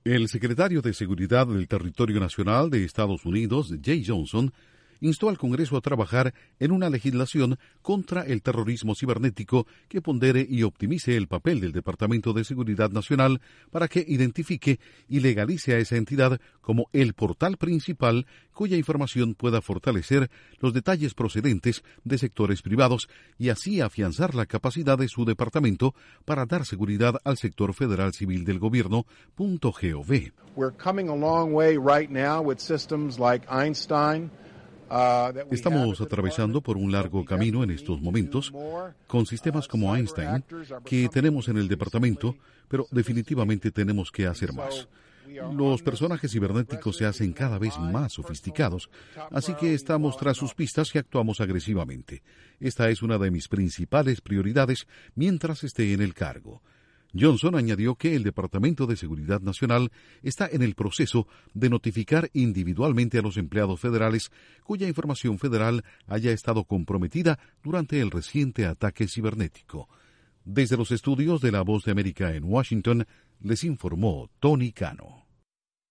El secretario de Seguridad del Territorio Nacional de Estados Unidos, Jay Johnson, instó al Congreso a trabajar en una legislación contra el terrorismo cibernético que pondere y optimice el papel del Departamento de Seguridad Nacional para que identifique y legalice a esa entidad como el portal principal cuya información pueda fortalecer los detalles procedentes de sectores privados y así afianzar la capacidad de su departamento para dar seguridad al sector federal civil del gobierno. .gov. We're coming a long way right now with systems like Einstein. Estamos atravesando por un largo camino en estos momentos con sistemas como Einstein que tenemos en el departamento, pero definitivamente tenemos que hacer más. Los personajes cibernéticos se hacen cada vez más sofisticados, así que estamos tras sus pistas y actuamos agresivamente. Esta es una de mis principales prioridades mientras esté en el cargo. Johnson añadió que el Departamento de Seguridad Nacional está en el proceso de notificar individualmente a los empleados federales cuya información federal haya estado comprometida durante el reciente ataque cibernético. Desde los estudios de La Voz de América en Washington, les informó Tony Cano.